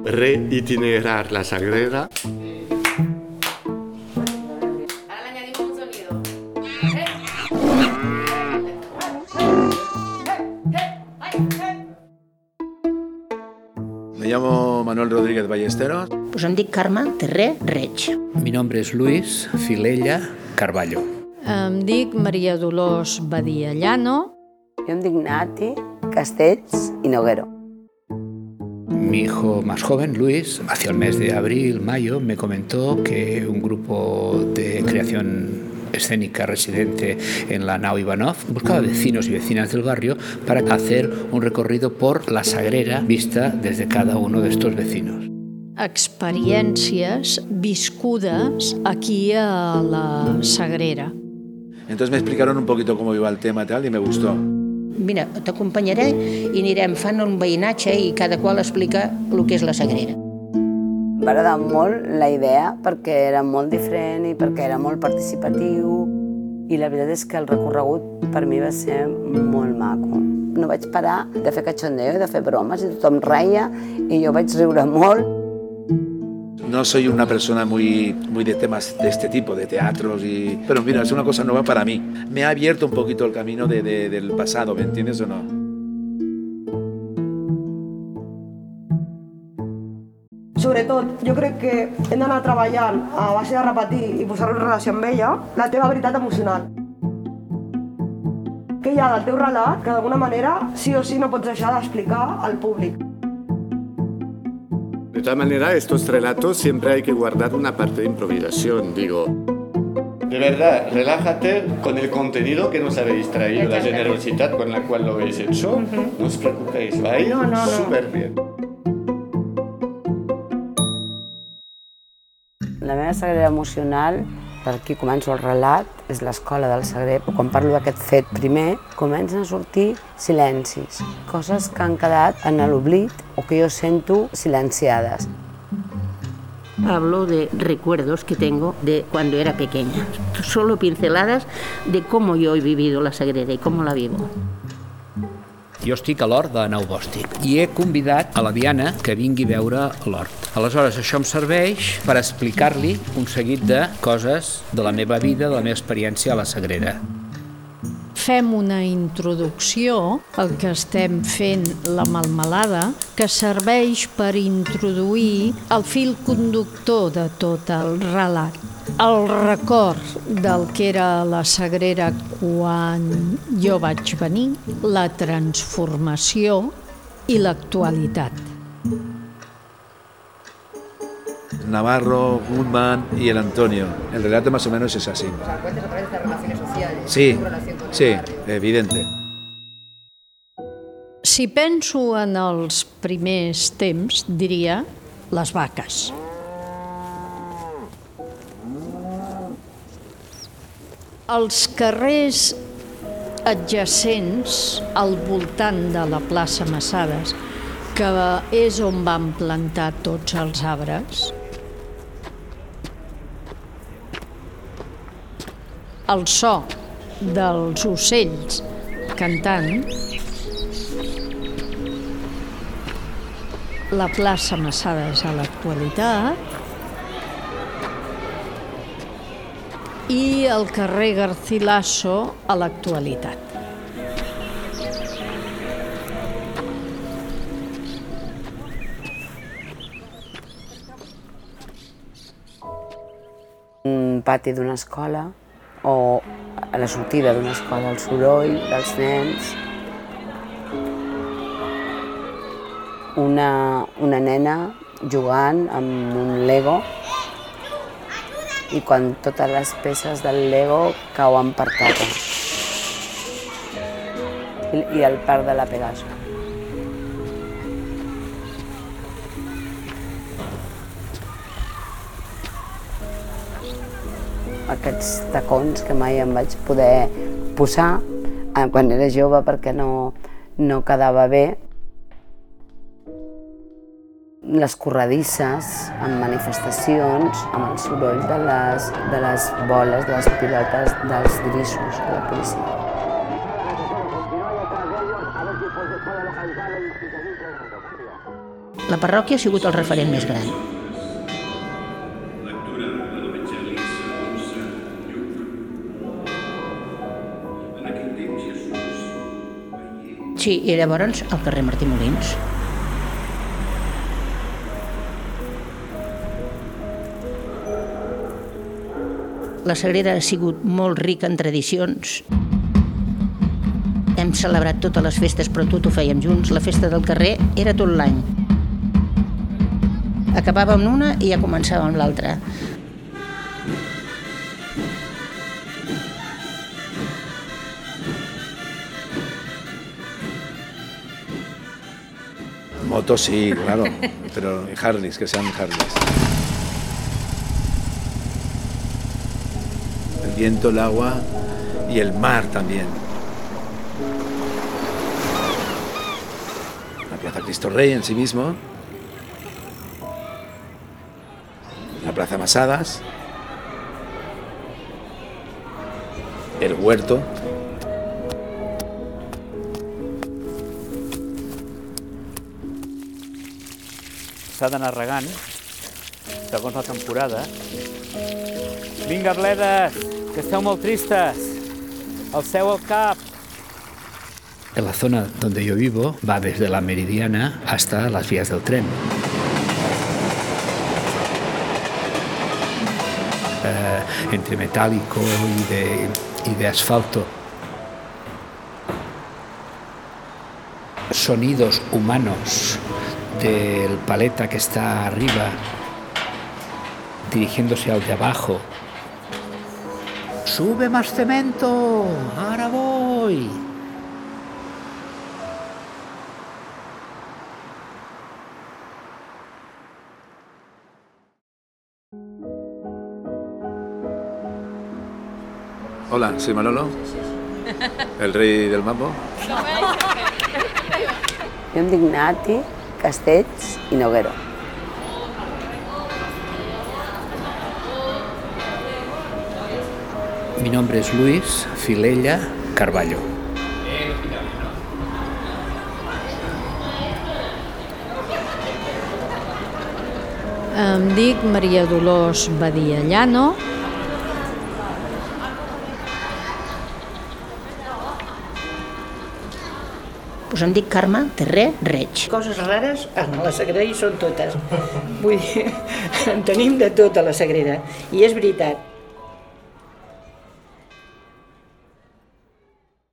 reitinerar la Sagrera. Ahora le añadimos un sonido. Me llamo Manuel Rodríguez Ballesteros. Pues em dic Carme Terré Reig. Mi nombre es Luis Filella Carballo. Em dic Maria Dolors Badia Llano. Jo em dic Nati Castells i Noguero. Mi hijo más joven, Luis, hacia el mes de abril, mayo, me comentó que un grupo de creación escénica residente en la Nau Ivanov buscaba vecinos y vecinas del barrio para hacer un recorrido por la Sagrera vista desde cada uno de estos vecinos. Experiències viscudes aquí a la Sagrera. Entonces me explicaron un poquito cómo iba el tema y tal, y me gustó. Mira, t'acompanyaré i anirem fent un veïnatge i cada qual explica el que és la Sagrera. M'ha agradat molt la idea perquè era molt diferent i perquè era molt participatiu i la veritat és que el recorregut per mi va ser molt maco. No vaig parar de fer cachondeo i de fer bromes i tothom reia i jo vaig riure molt. No soy una persona muy de temas de este tipo, de teatros, pero mira, es una cosa nueva para mí. Me ha abierto un poquito el camino del pasado, ¿me entiendes o no? Sobretot, jo crec que hem d'anar treballant a base de repetir i posar-ho en relació amb ella, la teva veritat emocional. Què hi ha del teu relat que d'alguna manera sí o sí no pots deixar d'explicar al públic. De todas maneras, estos relatos siempre hay que guardar una parte de improvisación, digo. De verdad, relájate con el contenido que nos habéis traído, la generosidad con la cual lo habéis hecho. No os preocupéis, va a ir súper bien. La meva Sagrera emocional, per aquí començo el relat, és l'escola del Sagrer, però quan parlo d'aquest fet primer, comencen a sortir silencis, coses que han quedat en l'oblit o que jo sento silenciades. Hablo de recuerdos que tengo de cuando era pequeña. Solo pinceladas de cómo yo he vivido la Sagrera y cómo la vivo. Jo estic a l'hort de Nau Bòstic i he convidat a la Diana que vingui a veure l'hort. Aleshores, això em serveix per explicar-li un seguit de coses de la meva vida, de la meva experiència a la Sagrera. Fem una introducció, el que estem fent la melmelada, que serveix per introduir el fil conductor de tot el relat. El record del que era la Sagrera quan jo vaig venir, la transformació i l'actualitat. Navarro, Goodman y el Antonio. El relato más o menos es así. O sea, cuentas a través de relaciones sociales. Sí, Tu relación con el sí, barrio. evidente. Si penso en els primers temps, diria les vaques. Els carrers adjacents al voltant de la plaça Massades, que és on van plantar tots els arbres, el so dels ocells cantant, la plaça Massades a l'actualitat i el carrer Garcilaso a l'actualitat. Un pati d'una escola o a la sortida d'una escola, el soroll dels nens, una nena jugant amb un Lego i quan totes les peces del Lego cauen per terra i el parc de la Pegaso. Aquests tacons que mai em vaig poder posar quan era jove perquè no quedava bé. Les corredisses, amb manifestacions, amb el soroll de les boles, de les pilotes dels grisos de la policia. La parròquia ha sigut el referent més gran. Sí, i llavors al carrer Martí Molins. La Sagrera ha sigut molt rica en tradicions. Hem celebrat totes les festes, però tot ho fèiem junts. La festa del carrer era tot l'any. Acabàvem una i ja començàvem l'altra. Motos sí, claro, pero Harleys, que sean Harleys. El viento, el agua y el mar también. La Plaza Cristo Rey en sí mismo. La Plaza Masadas. El huerto. S'ha d'anar regant, segons la temporada. Vinga, bledes, que esteu molt tristes. Alceu el cap. La zona donde yo vivo va desde la Meridiana hasta las vías del tren. Entre metálico y de asfalto. Sonidos humanos del paleta que está arriba dirigiéndose al de abajo. ¡Sube más cemento! ¡Ahora voy! Hola, soy Manolo, el rey del mambo. Jo em dic Nati Castells i Noguero. Mi nombre es Luis Filella Carballo. Em dic Maria Dolors Badia Llano. Pues em dic Carme Terré Reig. Coses rares a la Sagrera hi són totes. Vull dir, en tenim de tot a la Sagrera. I és veritat.